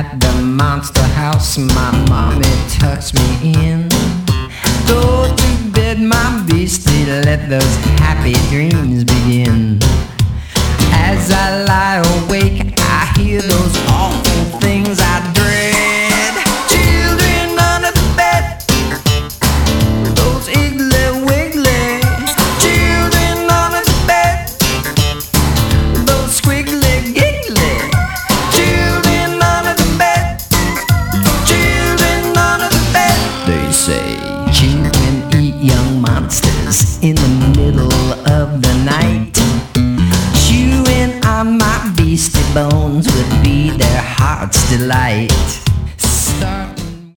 at the monster house, my mommy tucks me in. Go to bed, my beastie, let those happy dreams begin. As I lie awake, I hear those awful things I dread. Children under the bed, those iggly wiggly. Children under the bed, those squiggly giggly. Children under the bed, children under the bed. They say children eat young monsters in the middle of the night. Chewing on my beastie bones would be their heart's delight.